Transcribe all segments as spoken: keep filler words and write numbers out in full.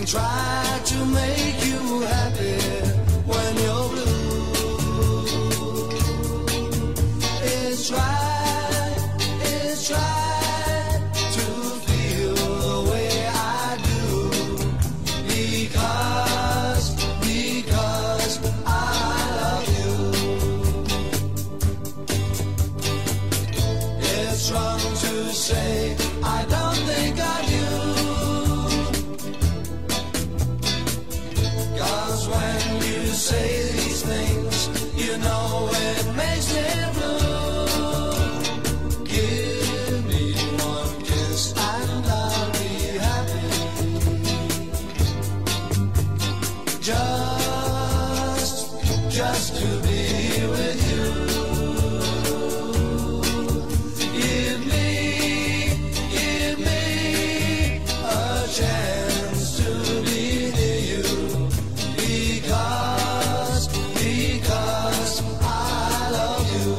try to make you happy when you're blue. It's right, it's right to feel the way I do, because, because I love you. It's wrong to say I don't think I do. When you say these things, you know it makes me blue. Give me one kiss and I'll be happy. Just, just to be with you. Give me, give me a chance to be near you. Because, because I love you.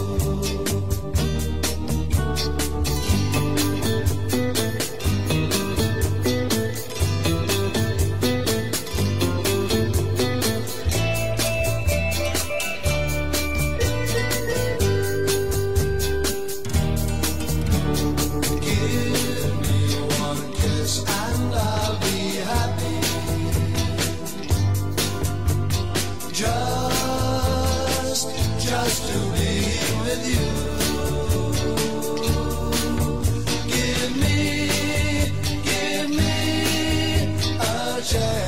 Give me one kiss and I'll be happy. Just, just to be with you. Give me, give me a chance.